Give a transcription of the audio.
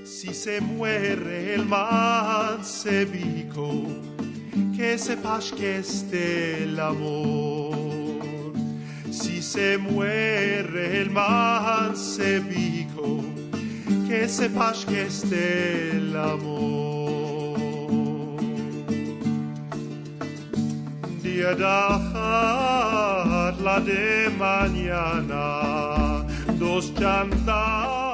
Si se muere el mancebico, que sepas que esté el amor. Si se muere el mancebico, que sepas que esté el amor. Día dejarla de mañana, dos llantas